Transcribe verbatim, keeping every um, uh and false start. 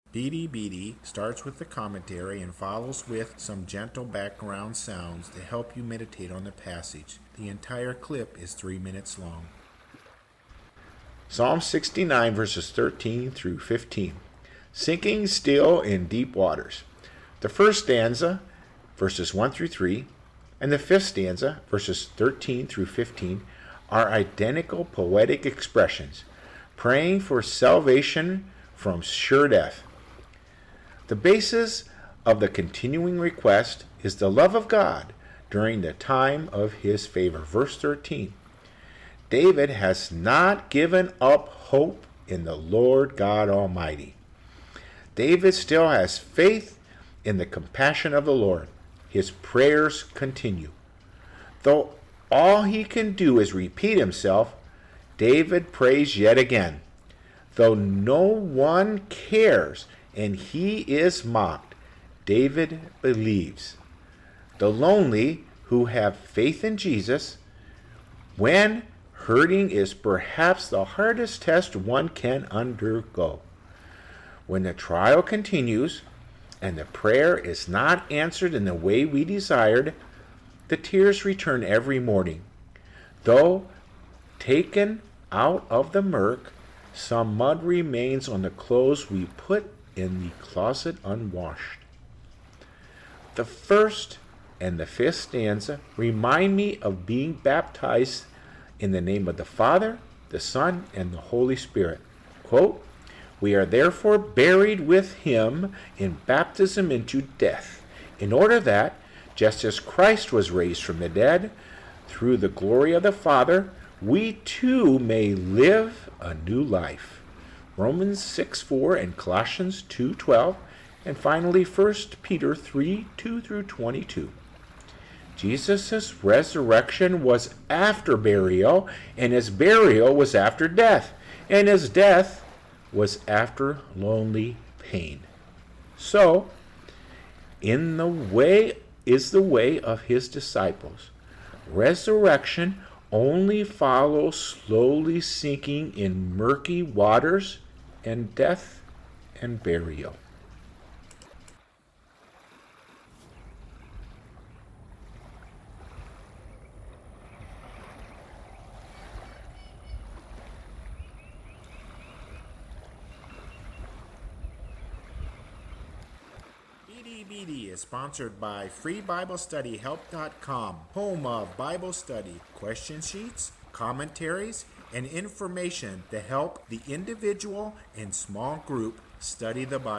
Beady Beady starts with the commentary and follows with some gentle background sounds to help you meditate on the passage. The entire clip is three minutes long. Psalm sixty-nine, verses thirteen through fifteen. Sinking still in deep waters. The first stanza, verses one through three, and the fifth stanza, verses thirteen through fifteen, are identical poetic expressions, praying for salvation from sure death. The basis of the continuing request is the love of God during the time of his favor. Verse thirteen, David has not given up hope in the Lord God Almighty. David still has faith in the compassion of the Lord. His prayers continue. Though all he can do is repeat himself, David prays yet again. Though no one cares and he is mocked, David believes. The lonely who have faith in Jesus, when hurting, is perhaps the hardest test one can undergo. When the trial continues and the prayer is not answered in the way we desired, the tears return every morning. Though taken out of the murk, some mud remains on the clothes we put in the closet unwashed. The first and the fifth stanza remind me of being baptized in the name of the Father, the Son, and the Holy Spirit. Quote, we are therefore buried with him in baptism into death, in order that, just as Christ was raised from the dead, through the glory of the Father, we too may live a new life. Romans six four and Colossians two twelve, and finally First Peter three two through twenty-two. Jesus' resurrection was after burial, and his burial was after death, and his death was after lonely pain. So, in the way is the way of his disciples. Resurrection only follows slowly sinking in murky waters and death and burial. Beady Beady is sponsored by free bible study help dot com, home of Bible study, question sheets, commentaries, and information to help the individual and small group study the Bible.